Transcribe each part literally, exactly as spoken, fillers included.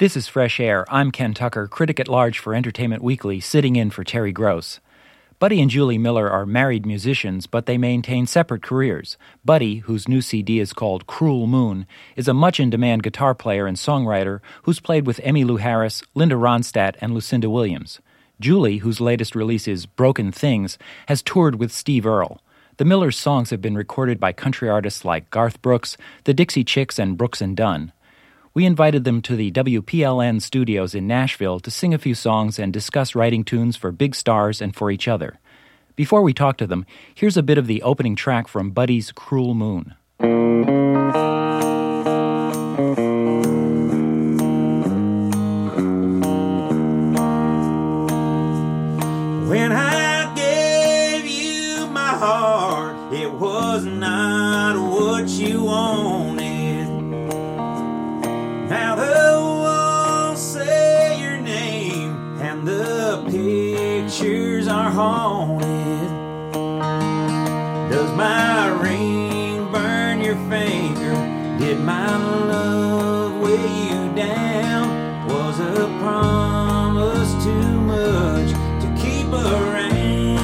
This is Fresh Air. I'm Ken Tucker, critic at large for Entertainment Weekly, sitting in for Terry Gross. Buddy and Julie Miller are married musicians, but they maintain separate careers. Buddy, whose new C D is called Cruel Moon, is a much-in-demand guitar player and songwriter who's played with Emmylou Harris, Linda Ronstadt, and Lucinda Williams. Julie, whose latest release is Broken Things, has toured with Steve Earle. The Millers' songs have been recorded by country artists like Garth Brooks, the Dixie Chicks, and Brooks and Dunn. We invited them to the W P L N studios in Nashville to sing a few songs and discuss writing tunes for big stars and for each other. Before we talk to them, here's a bit of the opening track from Buddy's Cruel Moon. When I gave you my heart, it was not what you wanted. Now the walls say your name and the pictures are haunted. Does my ring burn your finger? Did my love weigh you down? Was a promise too much to keep around?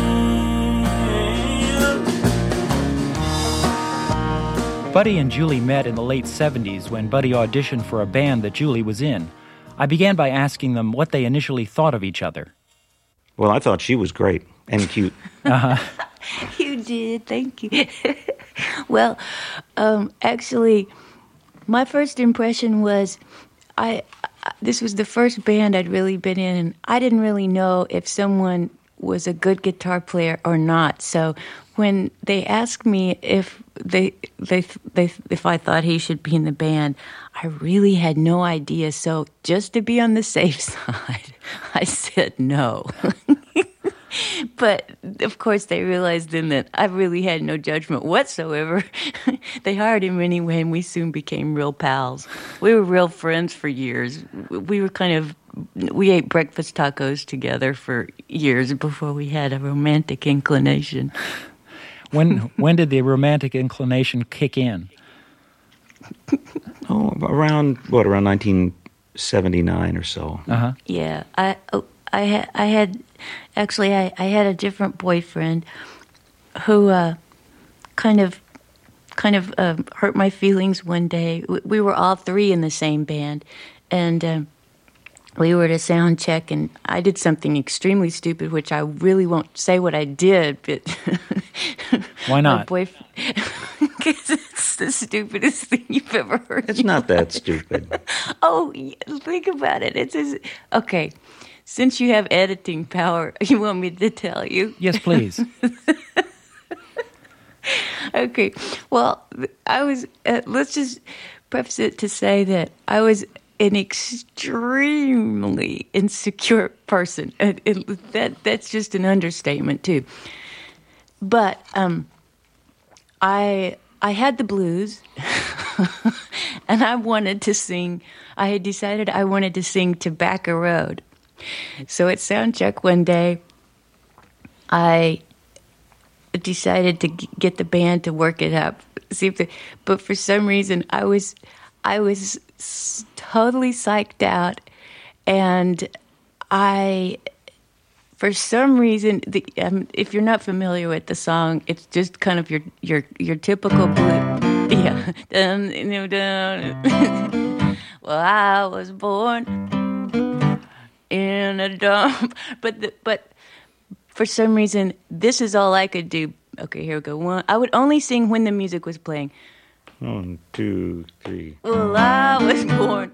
Buddy and Julie met in the late seventies when Buddy auditioned for a band that Julie was in. I began by asking them what they initially thought of each other. Well, I thought she was great and cute. Uh-huh. You did, thank you. Well, um, actually, my first impression was I. This was the first band I'd really been in, and I didn't really know if someone was a good guitar player or not. So when they asked me if they they they if I thought he should be in the band, I really had no idea. So just to be on the safe side, I said no. But, of course, they realized then that I really had no judgment whatsoever. They hired him anyway, and we soon became real pals. We were real friends for years. We were kind of, we ate breakfast tacos together for years before we had a romantic inclination. When when did the romantic inclination kick in? Oh, around, what, around nineteen seventy-nine or so. Uh-huh. Yeah, I, oh, I, had, I had, actually, I, I had a different boyfriend who uh, kind of, kind of uh, hurt my feelings one day. We, we were all three in the same band, and uh, we were at a sound check, and I did something extremely stupid, which I really won't say what I did, but... Why not? My boyfriend... Because it's the stupidest thing you've ever heard. It's not that stupid. Oh, think about it. It's as... Okay, since you have editing power, you want me to tell you? Yes, please. Okay, well, I was... Uh, let's just preface it to say that I was... an extremely insecure person. It, it, that that's just an understatement too. But um, I I had the blues, and I wanted to sing. I had decided I wanted to sing Tobacco Road. So at soundcheck one day, I decided to g- get the band to work it up. See if the, but for some reason I was I was. totally psyched out, and I, for some reason, the, um, if you're not familiar with the song, it's just kind of your your your typical blue, yeah. Dun, you know, dun. Well, I was born in a dump, but the, but for some reason, this is all I could do. Okay, here we go. One, I would only sing when the music was playing. One, two, three. Well, I was born.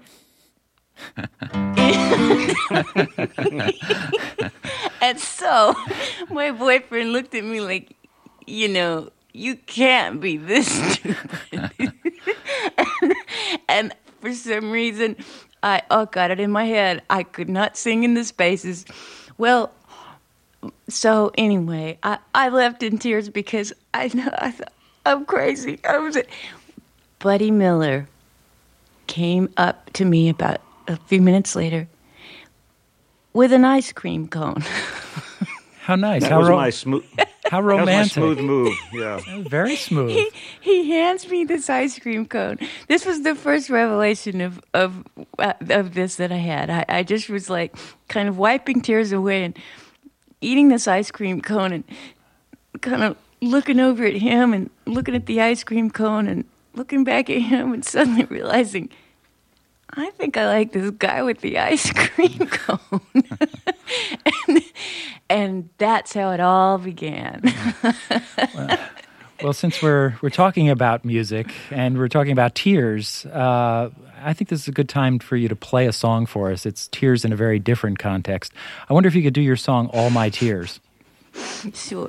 And so my boyfriend looked at me like, you know, you can't be this stupid. and, and for some reason, I oh got it in my head. I could not sing in the spaces. Well, so anyway, I, I left in tears because I know I thought I'm crazy. I was. Buddy Miller came up to me about a few minutes later with an ice cream cone. How nice. That How was ro- my smooth. How That was my romantic. smooth move, yeah. Very smooth. He, he hands me this ice cream cone. This was the first revelation of of uh, of this that I had. I, I just was like kind of wiping tears away and eating this ice cream cone and kind of looking over at him and looking at the ice cream cone and looking back at him and suddenly realizing, I think I like this guy with the ice cream cone. and, and that's how it all began. well, well, since we're we're talking about music and we're talking about tears, uh, I think this is a good time for you to play a song for us. It's tears in a very different context. I wonder if you could do your song, All My Tears. Sure.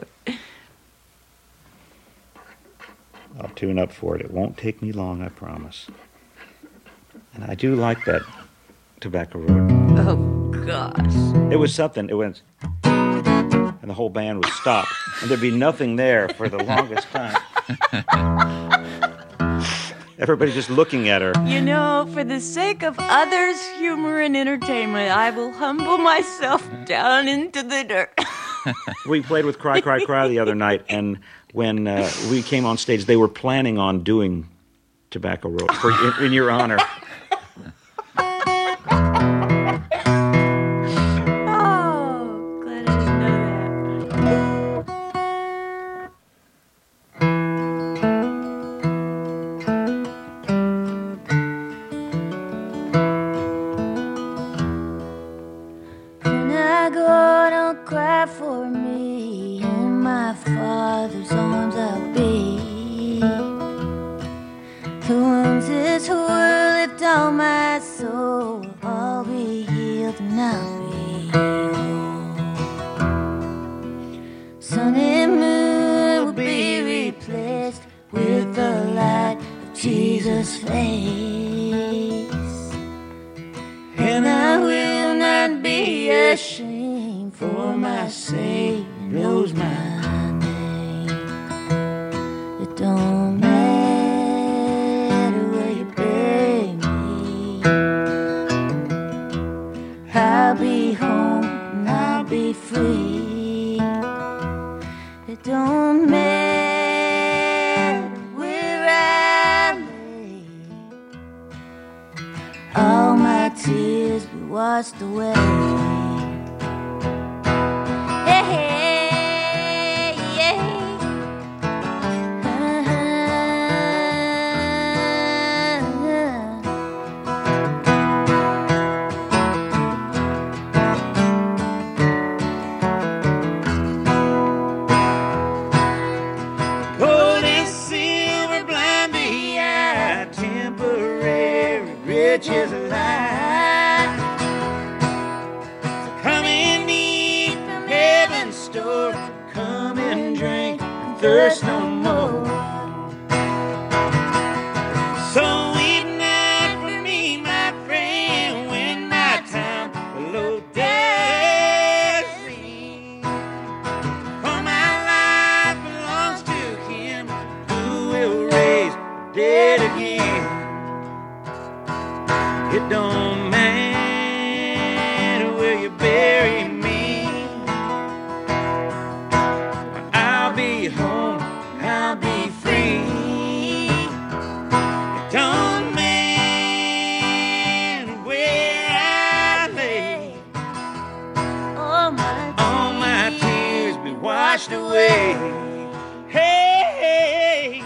I'll tune up for it. It won't take me long, I promise. And I do like that Tobacco Road. Oh, gosh. It was something. It went, and the whole band would stop, and there'd be nothing there for the longest time. Everybody just looking at her. You know, for the sake of others' humor and entertainment, I will humble myself down into the dirt. We played with Cry, Cry, Cry the other night, and when uh, we came on stage, they were planning on doing Tobacco Road for, in, in your honor. Oh, glad I didn't know that. When I go, don't cry for me. In my Father's arms I'll be. The wounds this will lift all my soul. I'll be healed and I'll be whole. Sun and moon will be replaced with the light of Jesus' face. And I will not be ashamed, for my Savior knows my name. It don't matter where you bury me. I'll be home and I'll be free. It don't matter where I lay. All my tears be washed away. Gold and silver blind the eye, temporary riches lie. So come and eat from heaven's store, come and drink and thirst no more. So weep not for me, my friend, when my time below does end. For my life belongs to Him who will raise the dead again. It don't matter where you bury me. I'll be home, I'll be free. It don't matter where I lay. Oh, my All my tears be washed away. Hey, hey.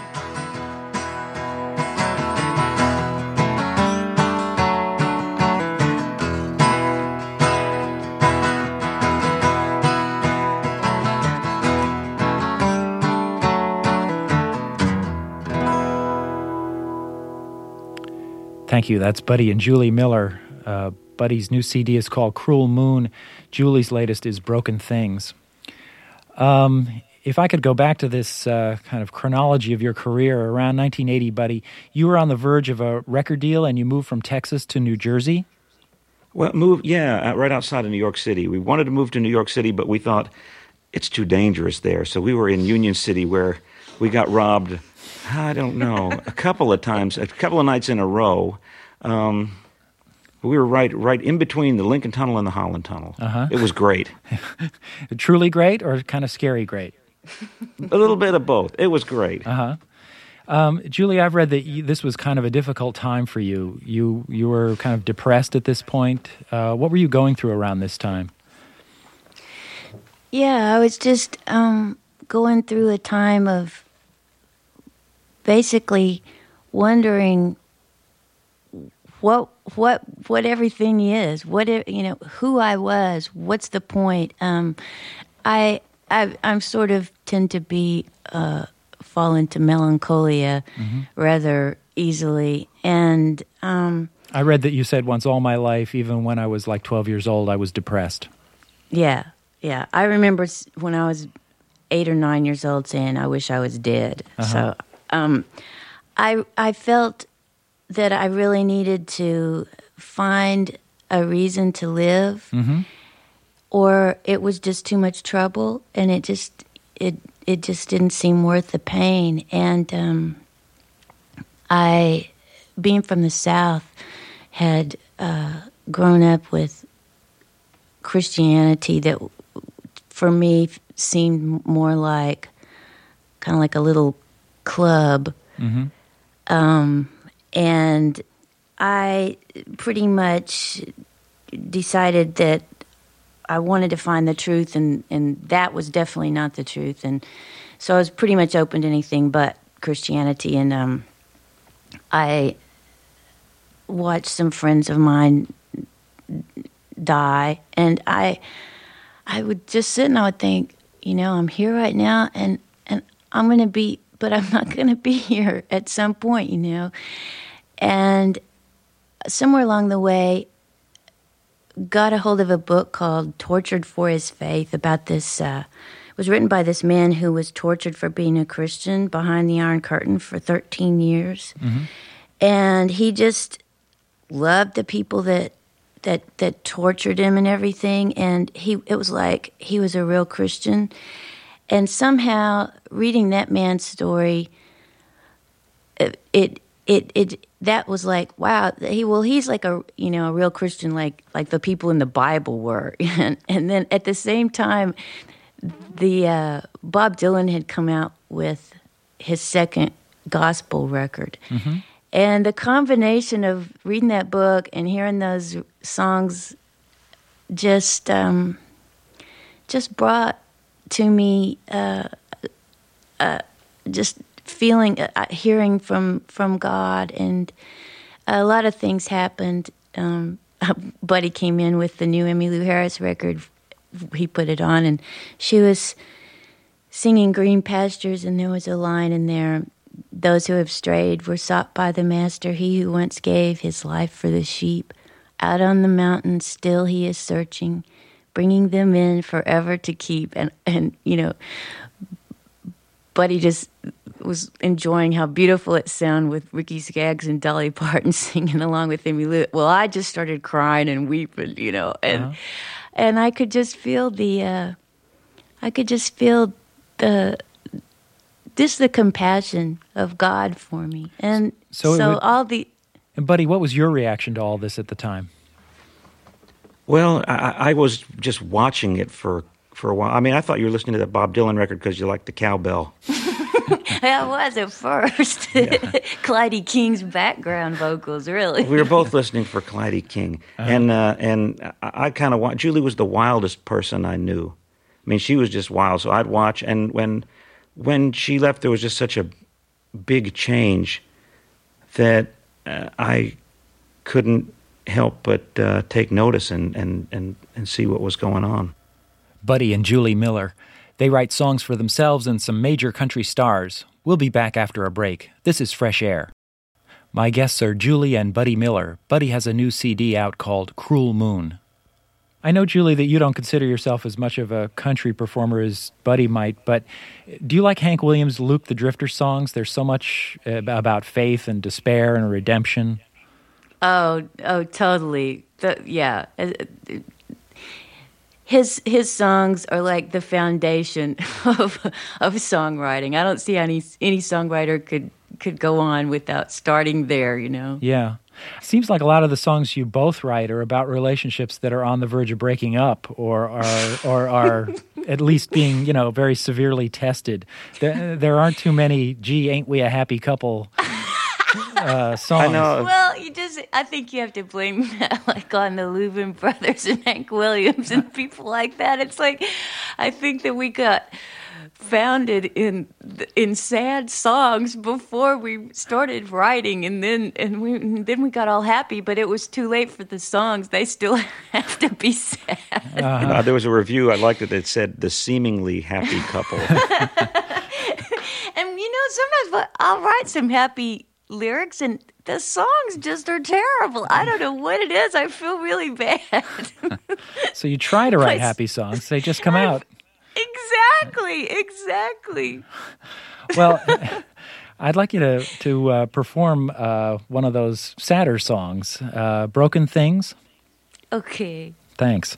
Thank you. That's Buddy and Julie Miller. Uh, Buddy's new C D is called Cruel Moon. Julie's latest is Broken Things. Um, if I could go back to this uh, kind of chronology of your career, around nineteen eighty, Buddy, you were on the verge of a record deal and you moved from Texas to New Jersey? Well, move, yeah, uh, right outside of New York City. We wanted to move to New York City, but we thought it's too dangerous there. So we were in Union City, where we got robbed, I don't know, a couple of times, a couple of nights in a row. Um, we were right right in between the Lincoln Tunnel and the Holland Tunnel. Uh-huh. It was great. Truly great or kind of scary great? A little bit of both. It was great. Uh-huh. Um, Julie, I've read that you, this was kind of a difficult time for you. You you were kind of depressed at this point. Uh, what were you going through around this time? Yeah, I was just um, going through a time of basically wondering what what what everything is, what it, you know, who I was, what's the point. Um, I, I I'm sort of tend to be. Uh, fall into melancholia mm-hmm. rather easily. And um, I read that you said once, all my life, even when I was like twelve years old, I was depressed. Yeah, yeah. I remember when I was eight or nine years old saying, I wish I was dead. Uh-huh. So um, I, I felt that I really needed to find a reason to live, mm-hmm. or it was just too much trouble, and it just... it. It just didn't seem worth the pain. And um, I, being from the South, had uh, grown up with Christianity that, for me, seemed more like kind of like a little club. Mm-hmm. Um, and I pretty much decided that I wanted to find the truth, and, and that was definitely not the truth. And so I was pretty much open to anything but Christianity. And um, I watched some friends of mine die, and I I would just sit and I would think, you know, I'm here right now, and, and I'm going to be, but I'm not going to be here at some point, you know. And somewhere along the way, got a hold of a book called Tortured for His Faith about this, uh, it was written by this man who was tortured for being a Christian behind the Iron Curtain for thirteen years. Mm-hmm. And he just loved the people that, that, that tortured him and everything. And he, it was like he was a real Christian. And somehow reading that man's story, it, it, it, it that was like, wow, he well, he's like a, you know, a real Christian, like like the people in the Bible were. and, and then at the same time, the uh, Bob Dylan had come out with his second gospel record. Mm-hmm. And the combination of reading that book and hearing those songs just um, just brought to me uh, uh, just feeling, uh, hearing from, from God, and a lot of things happened. Um, Buddy came in with the new Emmylou Harris record. He put it on, and she was singing Green Pastures, and there was a line in there, those who have strayed were sought by the Master, he who once gave his life for the sheep. Out on the mountain still he is searching, bringing them in forever to keep. And, and you know, Buddy just was enjoying how beautiful it sounded with Ricky Skaggs and Dolly Parton singing along with Emmylou. Well, I just started crying and weeping, you know, and uh-huh. and I could just feel the, uh, I could just feel the, just the compassion of God for me, and so, so would, all the. And Buddy, what was your reaction to all this at the time? Well, I, I was just watching it for. For a while. I mean, I thought you were listening to that Bob Dylan record because you liked the cowbell. That was at first. Yeah. Clyde King's background vocals, really. We were both listening for Clyde King. Uh-huh. And uh, and I, I kind of... Julie was the wildest person I knew. I mean, she was just wild, so I'd watch. And when when she left, there was just such a big change that uh, I couldn't help but uh, take notice and, and, and, and see what was going on. Buddy and Julie Miller. They write songs for themselves and some major country stars. We'll be back after a break. This is Fresh Air. My guests are Julie and Buddy Miller. Buddy has a new C D out called Cruel Moon. I know, Julie, that you don't consider yourself as much of a country performer as Buddy might, but do you like Hank Williams' Luke the Drifter songs? There's so much about faith and despair and redemption. Oh, oh, totally. The, yeah. His his songs are like the foundation of of songwriting. I don't see any any songwriter could could go on without starting there, you know. Yeah. Seems like a lot of the songs you both write are about relationships that are on the verge of breaking up or are or are at least being, you know, very severely tested. There, there aren't too many, gee, ain't we a happy couple uh, songs. I know. Well, you just, I think you have to blame that, like, on the Louvin brothers and Hank Williams and people like that. It's like, I think that we got founded in in sad songs before we started writing, and then and we and then we got all happy, but it was too late for the songs. They still have to be sad. Uh-huh. Uh, there was a review, I liked it, that said the seemingly happy couple. And you know, sometimes I'll write some happy lyrics and the songs just are terrible. I don't know what it is. I feel really bad. So you try to write But- happy songs, they just come out. Exactly, exactly. Well, I'd like you to to uh, perform uh, one of those sadder songs, uh, "Broken Things." Okay. Thanks.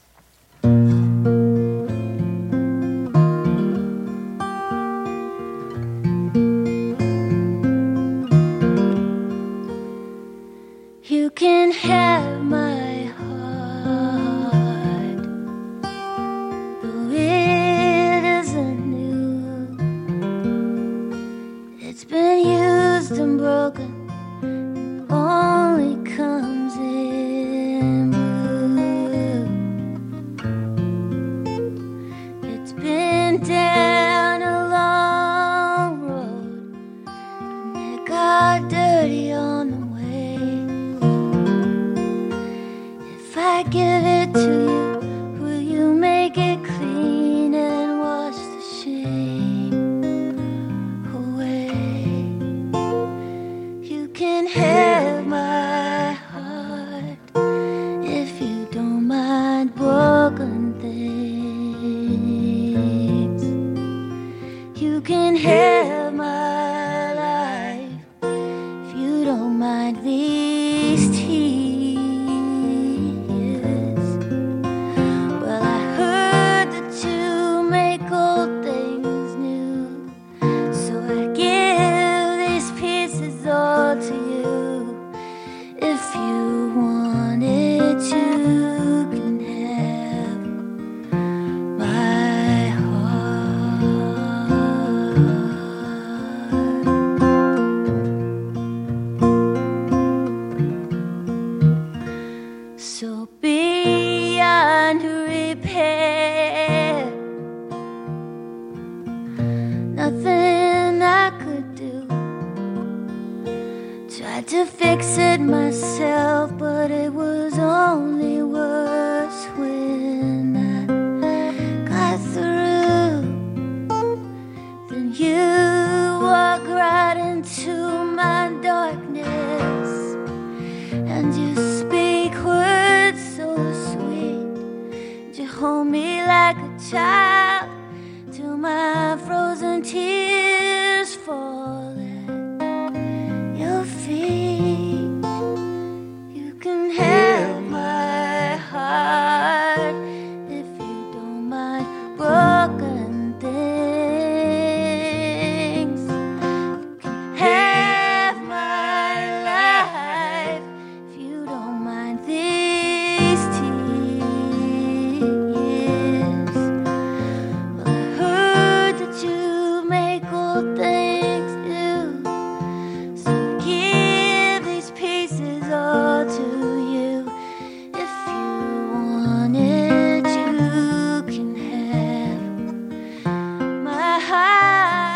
You can have my heart, though it isn't new. It's been used and broken, and only comes in blue. It's been down a long road, and it got dirty on the way. If I give it to you, will you make it clean and wash the shame away? You can have my heart if you don't mind broken things. You can have my life if you don't mind these tears. Well, I heard that you make old things new, so I give these pieces all to you. If you want it, you can have my heart. So beyond repair, nothing I could do. Tried to fix it myself, but it was only worse when I got through. Then you walk right into my darkness, and you speak words so sweet. You hold me like a child till my frozen tears fall at your feet. You can have my heart if you don't mind broken things. You can have my life if you don't mind these tears. Well, I heard that you make old things new, so give these pieces all to you. If you want it, you can have my heart.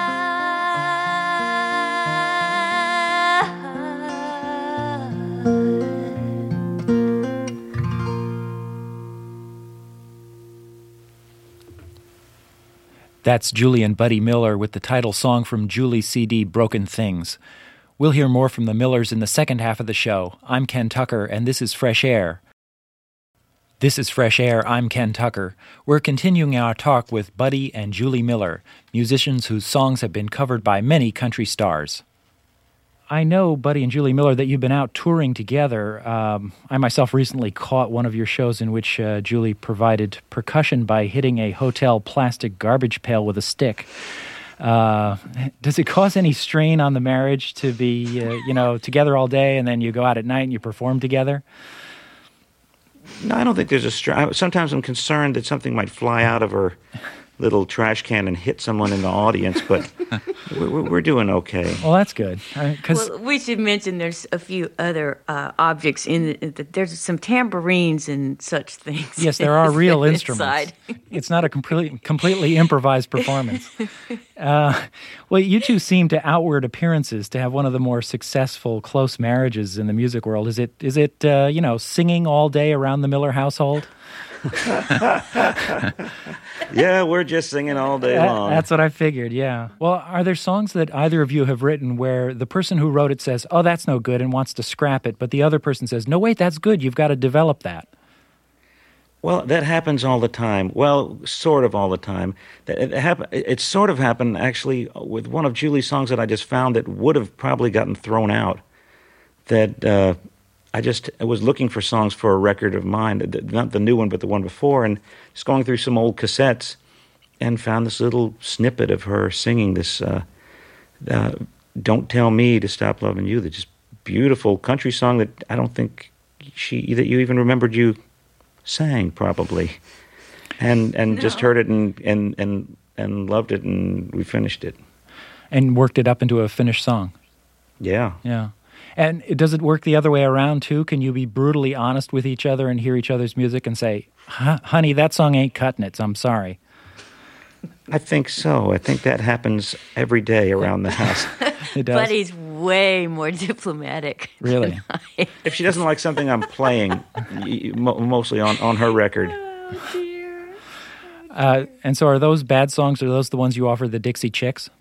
That's Julie and Buddy Miller with the title song from Julie's C D, Broken Things. We'll hear more from the Millers in the second half of the show. I'm Ken Tucker, and this is Fresh Air. This is Fresh Air. I'm Ken Tucker. We're continuing our talk with Buddy and Julie Miller, musicians whose songs have been covered by many country stars. I know, Buddy and Julie Miller, that you've been out touring together. Um, I myself recently caught one of your shows in which uh, Julie provided percussion by hitting a hotel plastic garbage pail with a stick. Uh, does it cause any strain on the marriage to be, uh, you know, together all day and then you go out at night and you perform together? No, I don't think there's a str- sometimes I'm concerned that something might fly out of her little trash can and hit someone in the audience, but we're, we're doing okay. Well, that's good. Because Well, we should mention there's a few other uh, objects in the, the, there's some tambourines and such things. yes, there are real instruments. inside. It's not a complete, completely improvised performance. Uh, well, you two seem to outward appearances to have one of the more successful close marriages in the music world. Is it, is it uh, you know, singing all day around the Miller household? Yeah, we're just singing all day That- long. That's what I figured, yeah. Well, are there songs that either of you have written where the person who wrote it says, oh, that's no good, and wants to scrap it, but the other person says, no, wait, that's good, you've got to develop that? Well, that happens all the time. Well, sort of all the time. That It, happen, it sort of happened, actually, with one of Julie's songs that I just found that would have probably gotten thrown out. That uh, I just I was looking for songs for a record of mine, th- not the new one, but the one before, and just going through some old cassettes and found this little snippet of her singing this uh, uh, Don't Tell Me to Stop Loving You, the just beautiful country song that I don't think she that you even remembered you sang, probably. And and No. just heard it and, and, and, and loved it, and we finished it. And worked it up into a finished song. Yeah. Yeah. And it- does it work the other way around, too? Can you be brutally honest with each other and hear each other's music and say, "Huh, honey, that song ain't cutting it, so I'm sorry. I think so. I think that happens every day around the house. It does. But he's way more diplomatic. Really? than I am. If she doesn't like something I'm playing, y- mo- mostly on, on her record, Oh, dear. Uh, and so are those bad songs, are those the ones you offer the Dixie Chicks?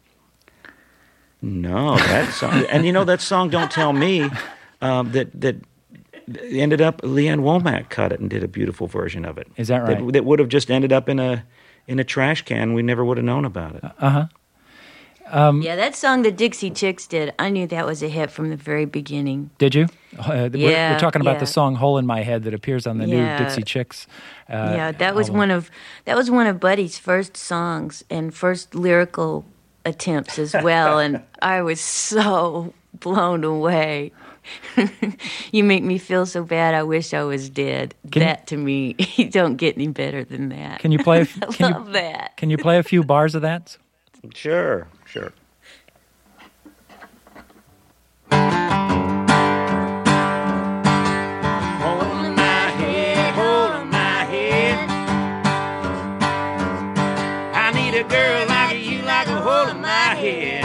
no, that song. And you know that song, Don't Tell Me, um, that that ended up, Leanne Womack cut it and did a beautiful version of it. Is that right? That, that would have just ended up in a in a trash can. We never would have known about it. Uh-huh. Yeah, that song the Dixie Chicks did, I knew that was a hit from the very beginning. Did you? Uh, we're, Yeah, we're talking about yeah. the song "Hole in My Head" that appears on the Yeah. new Dixie Chicks. Uh, yeah, that was album. one of that was one of Buddy's first songs and first lyrical attempts as well, and I was so blown away. You make me feel so bad. I wish I was dead. Can- that to me, you don't get any better than that. Can you play? a f- I Can love you, that. can you play a few bars of that? Sure, sure. Holding my head, holding my head. I need a girl like you, like a hold in my head.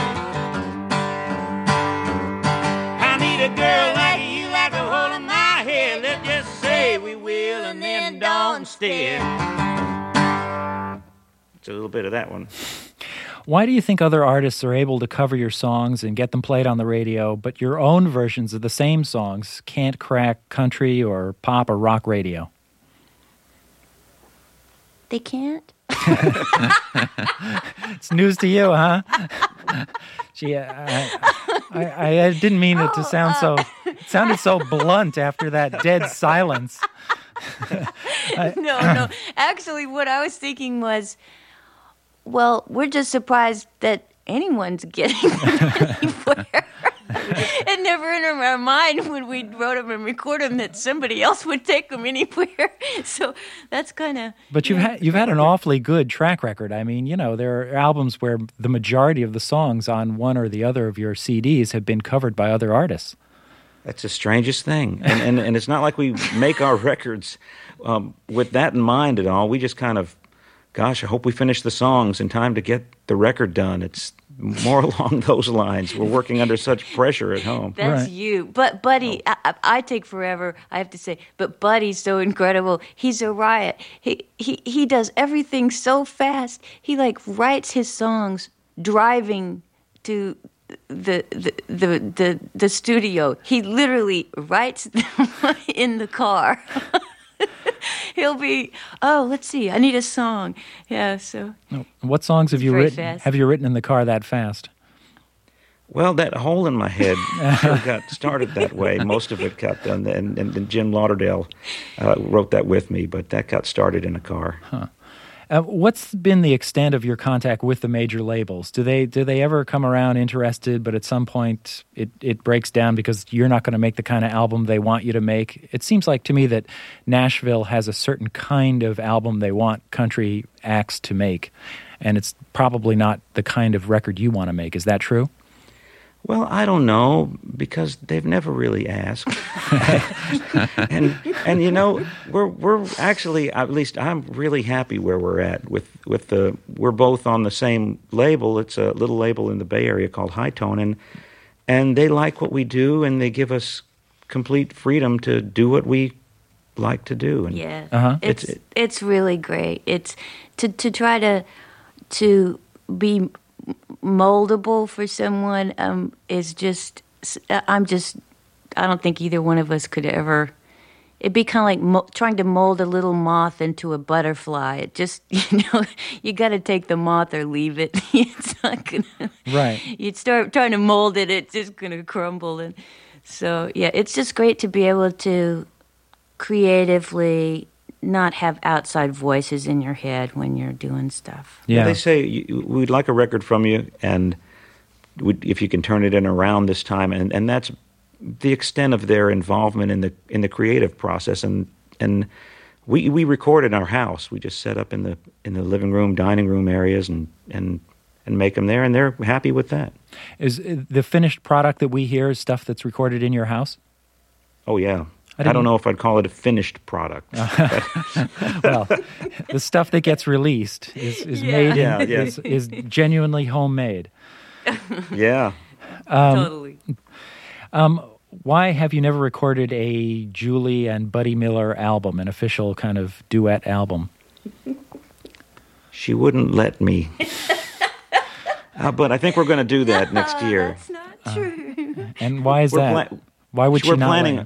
I need a girl like you, like a hold in my head. Let's just say we will and then don't instead. It's a little bit of that one. Why do you think other artists are able to cover your songs and get them played on the radio, but your own versions of the same songs can't crack country or pop or rock radio? They can't. It's news to you, huh? Gee, I, I, I didn't mean it to sound so. It sounded so blunt after that dead silence. no, no. Actually, what I was thinking was, well, we're just surprised that anyone's getting them anywhere. It never entered our mind when we wrote them and recorded them that somebody else would take them anywhere. So that's kind of. But you've had you've had an awfully good track record. I mean, you know, there are albums where the majority of the songs on one or the other of your C Ds have been covered by other artists. That's the strangest thing. And, and, and it's not like we make our records um, with that in mind at all. We just kind of, gosh, I hope we finish the songs in time to get the record done. It's more along those lines. We're working under such pressure at home. That's Right. you. But Buddy, I, I, I take forever, I have to say. But Buddy's so incredible. He's a riot. He, he, he does everything so fast. He, like, writes his songs driving to the the the the, the studio. He literally writes them in the car. He'll be, oh, let's see, I need a song. Yeah, so What songs have you very written? fast. Have you written in the car that fast? Well, that hole in my head sure got started that way. Most of it got done, and, and, and Jim Lauderdale uh, wrote that with me, but that got started in a car. Uh, Uh, what's been the extent of your contact with the major labels? Do they do they ever come around interested, but at some point it, it breaks down because you're not going to make the kind of album they want you to make? It seems like to me that Nashville has a certain kind of album they want country acts to make, and it's probably not the kind of record you want to make. Is that true? Well, I don't know, because they've never really asked. and and you know, we're we're actually, at least I'm really happy where we're at with with the we're both on the same label. It's a little label in the Bay Area called High Tone, and and they like what we do, and they give us complete freedom to do what we like to do. And Yeah, Uh-huh. it's It's- it's really great. It's to to try to to be moldable for someone um, is just. I'm just. I don't think either one of us could ever. It'd be kind of like mo- trying to mold a little moth into a butterfly. It just, you know, you got to take the moth or leave it. It's not gonna. Right. You'd start trying to mold it, it's just gonna crumble. And so, yeah, it's just great to be able to creatively not have outside voices in your head when you're doing stuff. Yeah. They say, you- we'd like a record from you, and would, if you can turn it in around this time, and, and that's the extent of their involvement in the in the creative process. And and we we record in our house. We just set up in the in the living room, dining room areas, and and and make them there, and they're happy with that. Is uh, the finished product that we hear is stuff that's recorded in your house? Oh yeah. I I, didn't- don't know if I'd call it a finished product. Well, the stuff that gets released is, is Yeah. made in, Yeah, yeah. Is, is genuinely homemade. Yeah. Totally. Why have you never recorded a Julie and Buddy Miller album, an official kind of duet album? She wouldn't let me. Uh, but I think we're going to do that next year. That's not true. And why is We're that? pla- Why would she we're not let planning. you?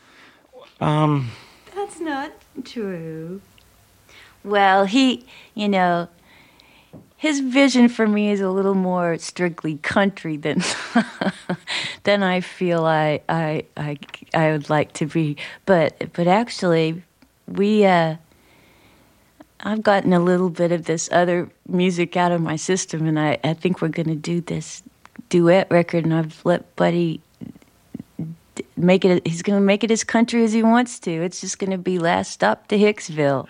That's not true. Well, he, you know, his vision for me is a little more strictly country than than I feel I I I, I would like to be. But but actually, we uh, I've gotten a little bit of this other music out of my system, and I, I think we're going to do this duet record, and I've let Buddy make it. He's going to make it as country as he wants to. It's just going to be Last Stop to Hicksville.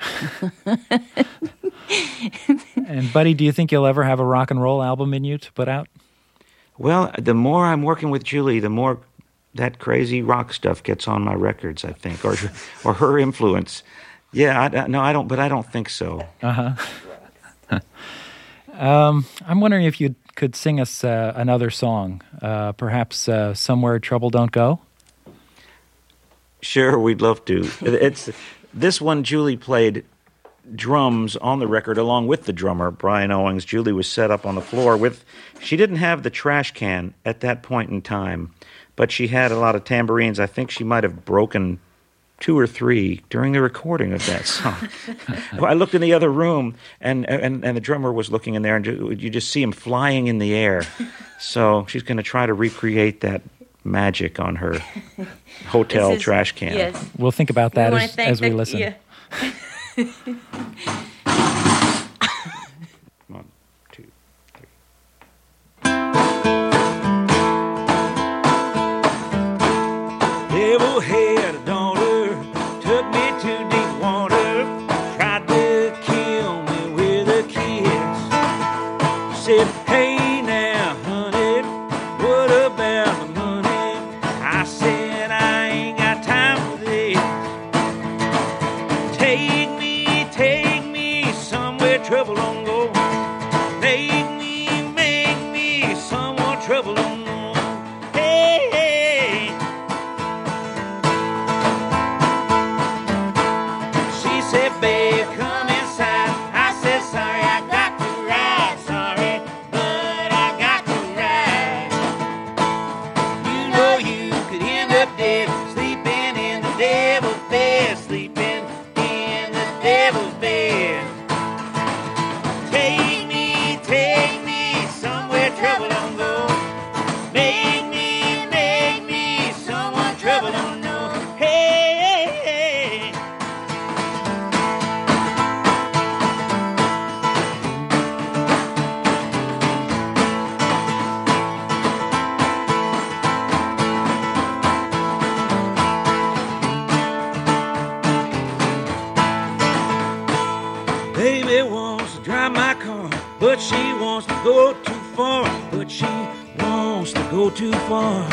And Buddy, do you think you'll ever have a rock and roll album in you to put out? Well, the more I'm working with Julie, the more that crazy rock stuff gets on my records, I think, or or her influence. Yeah, I, I- no, I don't, but I don't think so. I'm wondering if you could sing us uh, another song, uh, perhaps uh, Somewhere Trouble Don't Go? Sure, we'd love to. It's this one. Julie played drums on the record along with the drummer Brian Owings. Julie was set up on the floor with. She didn't have the trash can at that point in time, but she had a lot of tambourines. I think she might have broken two or three during the recording of that song. Well, I looked in the other room, and, and and the drummer was looking in there, and you you just see him flying in the air. So she's going to try to recreate that magic on her hotel This is- trash can. Yes. We'll think about that wanna as, thank as we the- listen. yeah. One, two, three. Devil had a daughter, took me to deep water, tried to kill me with a kiss. Said, hey now, honey, what about the money? I said, I ain't got time for this. Take me, take me somewhere trouble don't go. Make me, make me somewhere trouble don't go. Hey, hey. She said, babe, come inside. I said, sorry, I got to ride. Sorry, but I got to ride. You know you could end up dead, sleeping in the devil's bed, sleeping in the devil's bed. Take me, take me somewhere trouble don't go. Make me, make me someone trouble don't know. Hey, hey, hey. Baby wants to drive my car, but she wants to go too far, but she wants to go too far.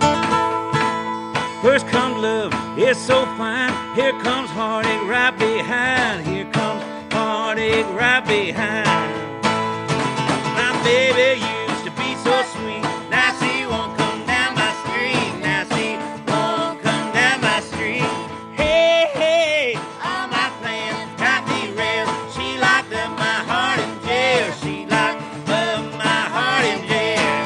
First comes love, it's so fine. Here comes heartache right behind. Here comes heartache right behind. My baby used to be so sweet. Now she won't come down my street. Now she won't come down my street. Hey, hey, all my plans got derailed. She locked up my heart in jail. She locked up my heart in jail.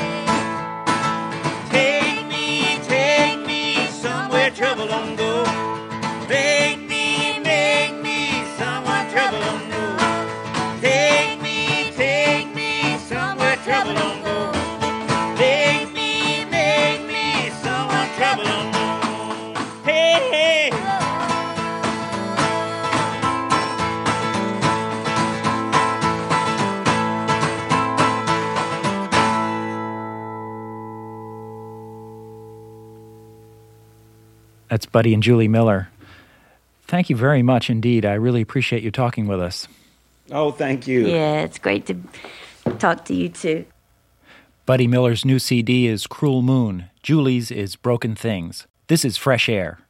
Take me, take me somewhere trouble don't go. Make me, make me somewhere trouble don't go. Take me, take me somewhere trouble don't go. Take me, make me somewhere trouble don't go. Hey, hey. That's Buddy and Julie Miller. Thank you very much indeed. I really appreciate you talking with us. Oh, thank you. Yeah, it's great to talk to you too. Buddy Miller's new C D is Cruel Moon. Julie's is Broken Things. This is Fresh Air.